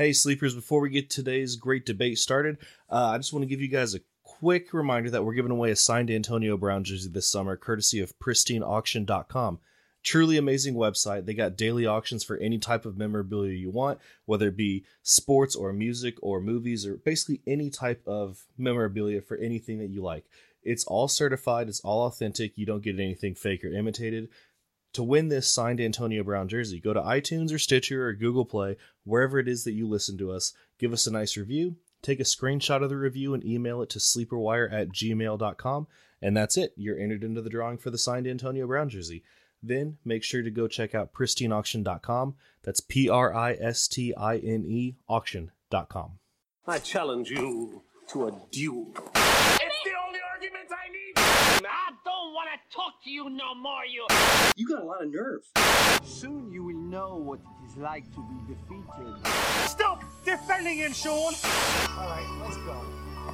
Hey, Sleepers, before we get today's great debate started, I just want to give you guys a quick reminder that we're giving away a signed Antonio Brown jersey this summer, courtesy of pristineauction.com. Truly amazing website. They got daily auctions for any type of memorabilia you want, whether it be sports or music or movies or basically any type of memorabilia for anything that you like. It's all certified. It's all authentic. You don't get anything fake or imitated. To win this signed Antonio Brown jersey, go to iTunes or Stitcher or Google Play, wherever it is that you listen to us. Give us a nice review, take a screenshot of the review, and email it to sleeperwire@gmail.com. And that's it. You're entered into the drawing for the signed Antonio Brown jersey. Then make sure to go check out pristineauction.com. That's PRISTINE auction.com. I challenge you to a duel. It's the only argument I need. I don't want to talk to you no more, you. You got a lot of nerve. Soon you will know what it is like to be defeated. Stop defending him, Sean. All right, let's go.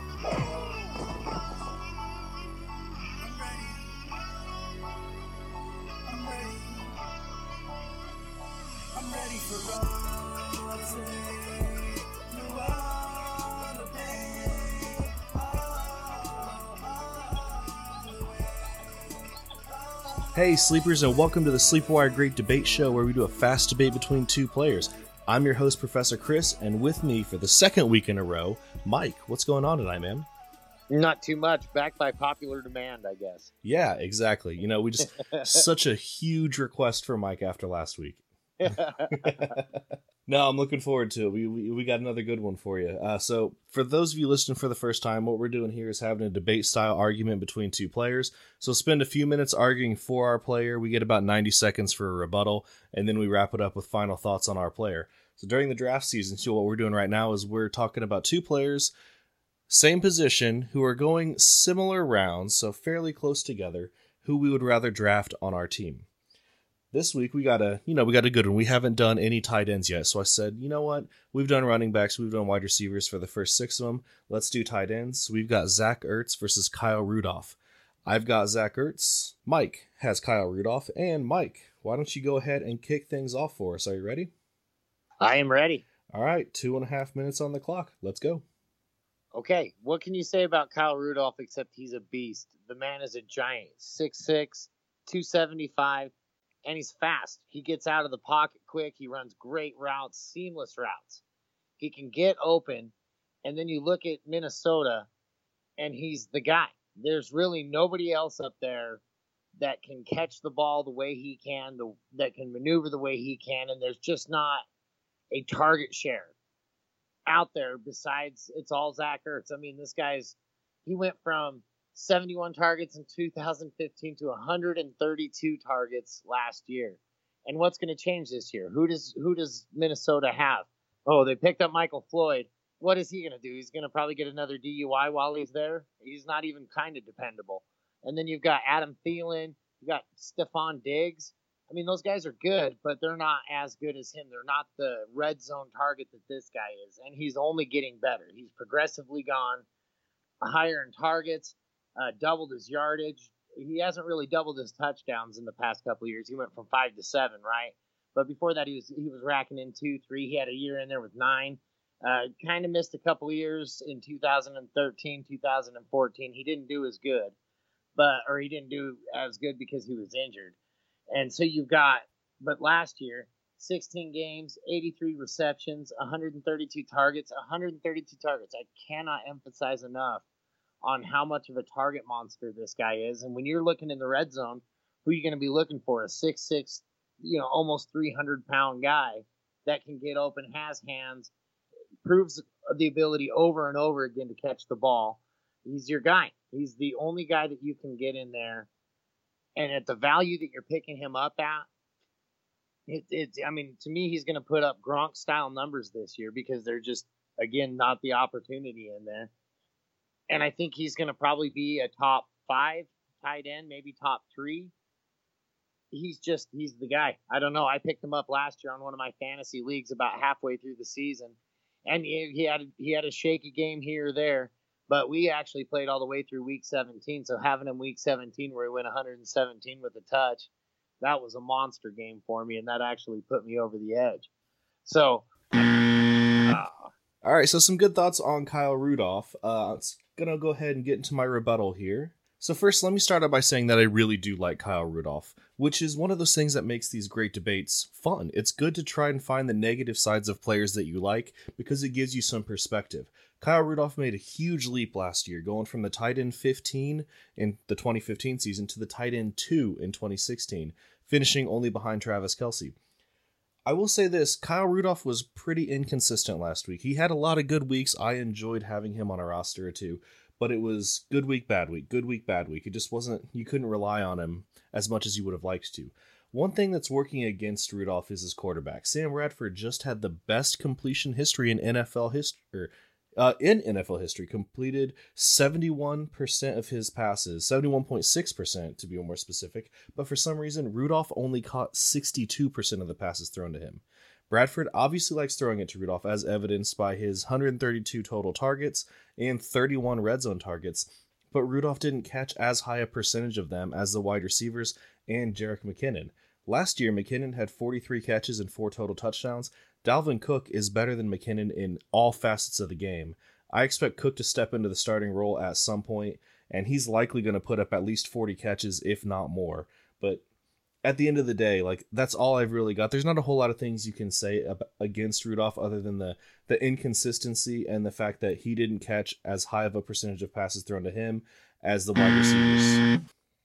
I'm ready for all Hey, Sleepers, and welcome to the Sleepwire Great Debate Show, where we do a fast debate between two players. I'm your host, Professor Chris, and with me for the second week in a row, Mike. What's going on tonight, man? Not too much. Backed by popular demand, I guess. Yeah, exactly. You know, we just such a huge request for Mike after last week. No, I'm looking forward to it. We got another good one for you. So for those of you listening for the first time, what we're doing here is having a debate-style argument between two players. So spend a few minutes arguing for our player. We get about 90 seconds for a rebuttal, and then we wrap it up with final thoughts on our player. So during the draft season, so what we're doing right now is we're talking about two players, same position, who are going similar rounds, so fairly close together, who we would rather draft on our team. This week, we got a good one. We haven't done any tight ends yet. So I said, you know what? We've done running backs. We've done wide receivers for the first 6 of them. Let's do tight ends. So we've got Zach Ertz versus Kyle Rudolph. I've got Zach Ertz. Mike has Kyle Rudolph. And Mike, why don't you go ahead and kick things off for us? Are you ready? I am ready. All right. 2.5 minutes on the clock. Let's go. Okay, what can you say about Kyle Rudolph except he's a beast? The man is a giant. 6'6", 275. And he's fast. He gets out of the pocket quick. He runs great routes, seamless routes. He can get open. And then you look at Minnesota, and he's the guy. There's really nobody else up there that can catch the ball the way he can, that can maneuver the way he can. And there's just not a target share out there besides it's all Zach Ertz. I mean, he went from 71 targets in 2015 to 132 targets last year. And what's going to change this year? Who does Minnesota have? Oh, they picked up Michael Floyd. What is he going to do? He's going to probably get another DUI while he's there. He's not even kind of dependable. And then you've got Adam Thielen. You got Stephon Diggs. I mean, those guys are good, but they're not as good as him. They're not the red zone target that this guy is. And he's only getting better. He's progressively gone higher in targets. Doubled his yardage. He hasn't really doubled his touchdowns in the past couple of years. He went from 5 to 7, right? But before that, he was racking in 2, 3. He had a year in there with 9. Kind of missed a couple of years in 2013, 2014. He didn't do as good, or he didn't do as good because he was injured. And so but last year, 16 games, 83 receptions, 132 targets, 132 targets. I cannot emphasize enough on how much of a target monster this guy is. And when you're looking in the red zone, who are you going to be looking for? A 6'6", almost 300-pound guy that can get open, has hands, proves the ability over and over again to catch the ball. He's your guy. He's the only guy that you can get in there. And at the value that you're picking him up at, to me, he's going to put up Gronk-style numbers this year because they're just, again, not the opportunity in there. And I think he's going to probably be a top 5 tight end, maybe top 3. He's the guy. I don't know. I picked him up last year on one of my fantasy leagues about halfway through the season. And he had a shaky game here or there, but we actually played all the way through week 17. So having him week 17 where he went 117 with a touch, that was a monster game for me, and that actually put me over the edge. So All right, so some good thoughts on Kyle Rudolph. It's going to go ahead and get into my rebuttal here. So first, let me start out by saying that I really do like Kyle Rudolph, which is one of those things that makes these great debates fun. It's good to try and find the negative sides of players that you like because it gives you some perspective. Kyle Rudolph made a huge leap last year, going from the tight end 15 in the 2015 season to the tight end 2 in 2016, finishing only behind Travis Kelce. I will say this, Kyle Rudolph was pretty inconsistent last week. He had a lot of good weeks. I enjoyed having him on a roster or two, but it was good week, bad week, good week, bad week. It just wasn't, you couldn't rely on him as much as you would have liked to. One thing that's working against Rudolph is his quarterback. Sam Bradford just had the best completion history in NFL history. Completed 71% of his passes, 71.6% to be more specific, but for some reason, Rudolph only caught 62% of the passes thrown to him. Bradford obviously likes throwing it to Rudolph, as evidenced by his 132 total targets and 31 red zone targets, but Rudolph didn't catch as high a percentage of them as the wide receivers and Jerick McKinnon. Last year, McKinnon had 43 catches and 4 total touchdowns. Dalvin Cook is better than McKinnon in all facets of the game. I expect Cook to step into the starting role at some point, and he's likely going to put up at least 40 catches, if not more. But at the end of the day, like, that's all I've really got. There's not a whole lot of things you can say against Rudolph other than the inconsistency and the fact that he didn't catch as high of a percentage of passes thrown to him as the wide receivers.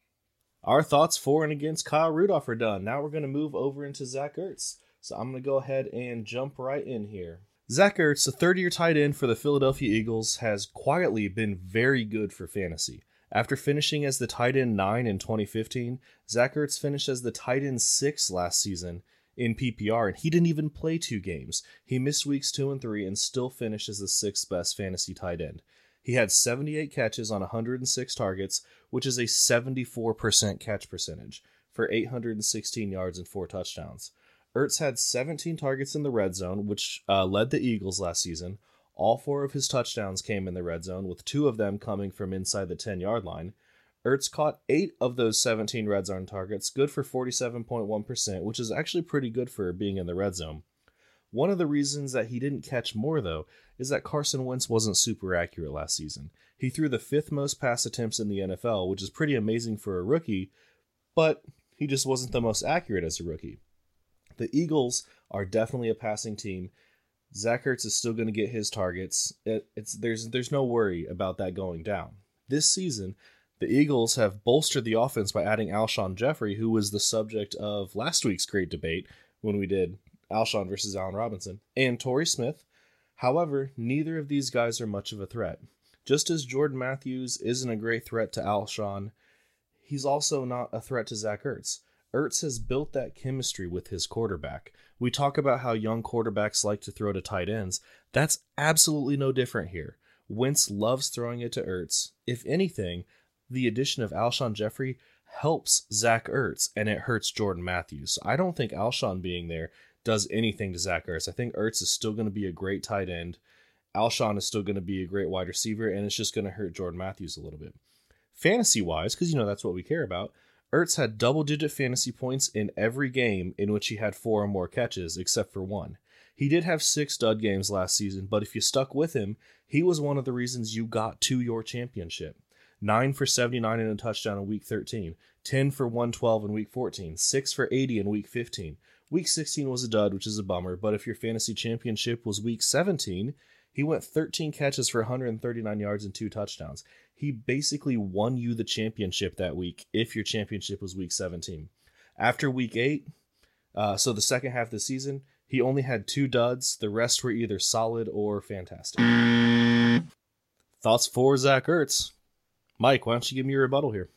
Our thoughts for and against Kyle Rudolph are done. Now we're going to move over into Zach Ertz. So I'm going to go ahead and jump right in here. Zach Ertz, a third-year tight end for the Philadelphia Eagles, has quietly been very good for fantasy. After finishing as the tight end 9 in 2015, Zach Ertz finished as the tight end 6 last season in PPR, and he didn't even play 2 games. He missed weeks 2 and 3 and still finished as the 6th best fantasy tight end. He had 78 catches on 106 targets, which is a 74% catch percentage, for 816 yards and 4 touchdowns. Ertz had 17 targets in the red zone, which led the Eagles last season. All 4 of his touchdowns came in the red zone, with 2 of them coming from inside the 10-yard line. Ertz caught 8 of those 17 red zone targets, good for 47.1%, which is actually pretty good for being in the red zone. One of the reasons that he didn't catch more, though, is that Carson Wentz wasn't super accurate last season. He threw the 5th most pass attempts in the NFL, which is pretty amazing for a rookie, but he just wasn't the most accurate as a rookie. The Eagles are definitely a passing team. Zach Ertz is still going to get his targets. There's no worry about that going down. This season, the Eagles have bolstered the offense by adding Alshon Jeffrey, who was the subject of last week's great debate when we did Alshon versus Allen Robinson, and Torrey Smith. However, neither of these guys are much of a threat. Just as Jordan Matthews isn't a great threat to Alshon, he's also not a threat to Zach Ertz. Ertz has built that chemistry with his quarterback. We talk about how young quarterbacks like to throw to tight ends. That's absolutely no different here. Wentz loves throwing it to Ertz. If anything, the addition of Alshon Jeffrey helps Zach Ertz, and it hurts Jordan Matthews. I don't think Alshon being there does anything to Zach Ertz. I think Ertz is still going to be a great tight end. Alshon is still going to be a great wide receiver, and it's just going to hurt Jordan Matthews a little bit. Fantasy-wise, because that's what we care about, Ertz had double-digit fantasy points in every game in which he had 4 or more catches, except for 1. He did have 6 dud games last season, but if you stuck with him, he was one of the reasons you got to your championship. 9 for 79 and a touchdown in Week 13, 10 for 112 in Week 14, 6 for 80 in Week 15. Week 16 was a dud, which is a bummer, but if your fantasy championship was Week 17, he went 13 catches for 139 yards and 2 touchdowns. He basically won you the championship that week if your championship was Week 17. After Week 8, so the second half of the season, he only had 2 duds. The rest were either solid or fantastic. Thoughts for Zach Ertz? Mike, why don't you give me your rebuttal here?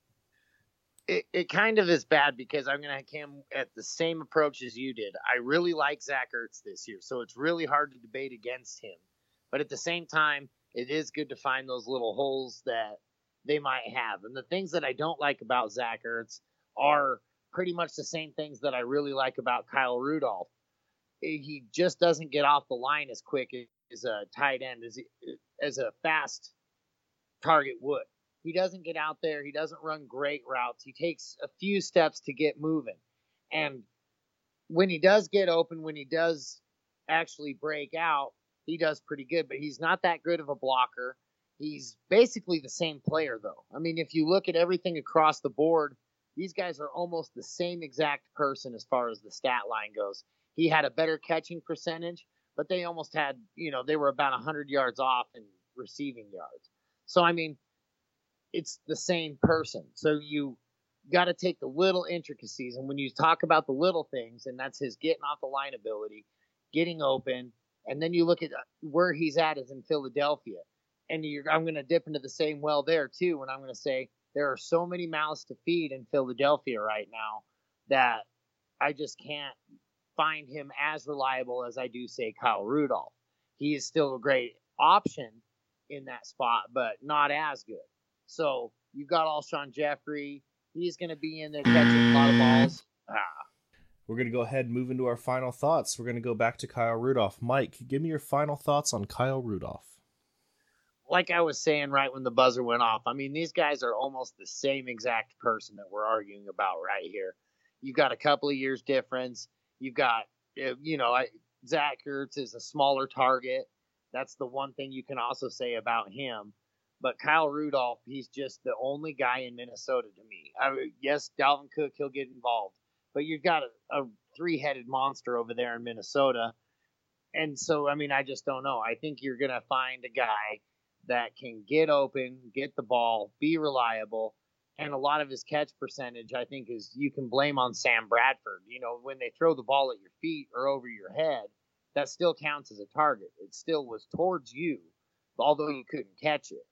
It kind of is bad because I'm going to come at the same approach as you did. I really like Zach Ertz this year, so it's really hard to debate against him. But at the same time, it is good to find those little holes that they might have. And the things that I don't like about Zach Ertz are pretty much the same things that I really like about Kyle Rudolph. He just doesn't get off the line as quick as a tight end, as a fast target would. He doesn't get out there. He doesn't run great routes. He takes a few steps to get moving. And when he does get open, when he does actually break out, he does pretty good, but he's not that good of a blocker. He's basically the same player, though. I mean, if you look at everything across the board, these guys are almost the same exact person as far as the stat line goes. He had a better catching percentage, but they almost had, they were about 100 yards off in receiving yards. So, I mean, it's the same person. So you got to take the little intricacies. And when you talk about the little things, and that's his getting off the line ability, getting open, and then you look at where he's at is in Philadelphia. And I'm going to dip into the same well there, too, and I'm going to say there are so many mouths to feed in Philadelphia right now that I just can't find him as reliable as I do, say, Kyle Rudolph. He is still a great option in that spot, but not as good. So you've got Alshon Jeffrey. He's going to be in there catching a lot of balls. We're going to go ahead and move into our final thoughts. We're going to go back to Kyle Rudolph. Mike, give me your final thoughts on Kyle Rudolph. Like I was saying right when the buzzer went off, I mean, these guys are almost the same exact person that we're arguing about right here. You've got a couple of years difference. You've got, Zach Ertz is a smaller target. That's the one thing you can also say about him. But Kyle Rudolph, he's just the only guy in Minnesota to me. Yes, Dalvin Cook, he'll get involved. But you've got a three-headed monster over there in Minnesota. And so, I mean, I just don't know. I think you're going to find a guy that can get open, get the ball, be reliable, and a lot of his catch percentage, I think, is you can blame on Sam Bradford. When they throw the ball at your feet or over your head, that still counts as a target. It still was towards you, although you couldn't catch it.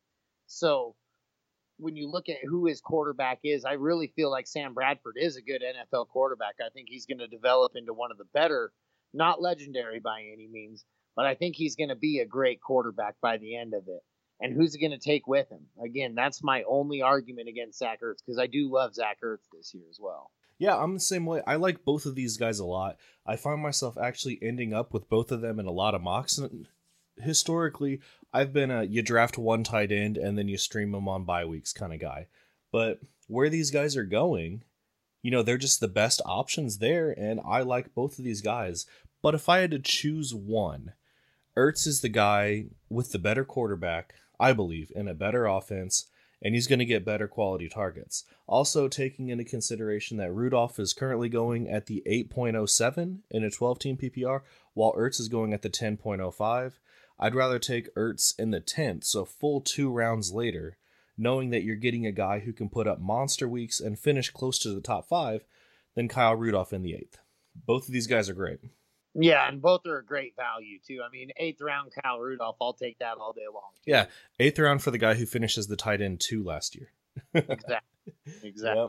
So when you look at who his quarterback is, I really feel like Sam Bradford is a good NFL quarterback. I think he's going to develop into one of the better, not legendary by any means, but I think he's going to be a great quarterback by the end of it. And who's he going to take with him? Again, that's my only argument against Zach Ertz, because I do love Zach Ertz this year as well. Yeah, I'm the same way. I like both of these guys a lot. I find myself actually ending up with both of them in a lot of mocks. And historically, I've been you draft one tight end and then you stream them on bye weeks kind of guy. But where these guys are going, they're just the best options there, and I like both of these guys. But if I had to choose one, Ertz is the guy with the better quarterback, I believe, in a better offense, and he's going to get better quality targets. Also, taking into consideration that Rudolph is currently going at the 8.07 in a 12-team PPR, while Ertz is going at the 10.05. I'd rather take Ertz in the 10th, so full 2 rounds later, knowing that you're getting a guy who can put up monster weeks and finish close to the top 5, than Kyle Rudolph in the 8th. Both of these guys are great. Yeah, and both are a great value, too. I mean, 8th round Kyle Rudolph, I'll take that all day long. Yeah, 8th round for the guy who finishes the tight end 2 last year. Exactly. Yep.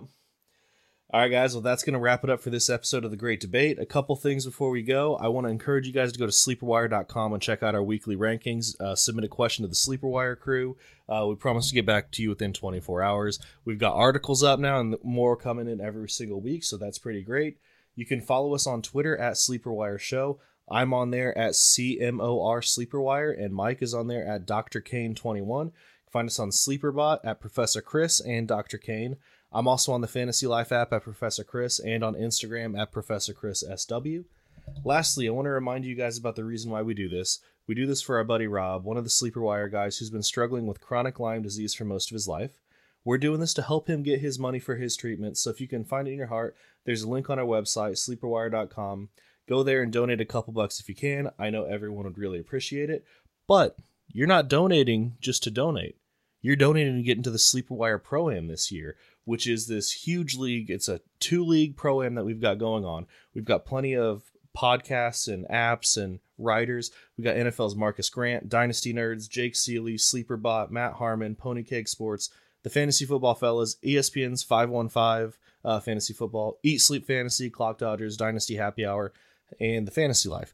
All right, guys. Well, that's going to wrap it up for this episode of The Great Debate. A couple things before we go. I want to encourage you guys to go to sleeperwire.com and check out our weekly rankings. Submit a question to the Sleeperwire crew. We promise to get back to you within 24 hours. We've got articles up now and more coming in every single week, so that's pretty great. You can follow us on Twitter at Sleeperwire Show. I'm on there at CMOR Sleeperwire, and Mike is on there at Dr. Kane21. Find us on Sleeperbot at Professor Chris and Dr. Kane. I'm also on the Fantasy Life app at Professor Chris and on Instagram at Professor Chris SW. Lastly, I want to remind you guys about the reason why we do this. We do this for our buddy Rob, one of the Sleeperwire guys who's been struggling with chronic Lyme disease for most of his life. We're doing this to help him get his money for his treatment, so if you can find it in your heart, there's a link on our website, sleeperwire.com. Go there and donate a couple bucks if you can. I know everyone would really appreciate it, but you're not donating just to donate. You're donating to get into the Sleeperwire Pro-Am this year, which is this huge league. It's a 2-league Pro-Am that we've got going on. We've got plenty of podcasts and apps and writers. We got NFL's Marcus Grant, Dynasty Nerds, Jake Seeley, Sleeperbot, Matt Harmon, Pony Cake Sports, the Fantasy Football Fellas, ESPN's 515 Fantasy Football, Eat Sleep Fantasy, Clock Dodgers, Dynasty Happy Hour, and the Fantasy Life.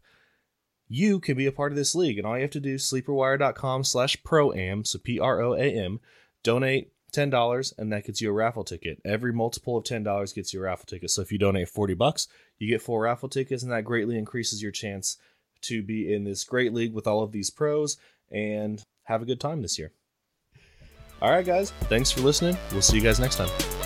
You can be a part of this league, and all you have to do is sleeperwire.com/proam, so PROAM, donate $10, and that gets you a raffle ticket. Every multiple of $10 gets you a raffle ticket. So if you donate $40, you get 4 raffle tickets, and that greatly increases your chance to be in this great league with all of these pros and have a good time this year. All right, guys, thanks for listening. We'll see you guys next time.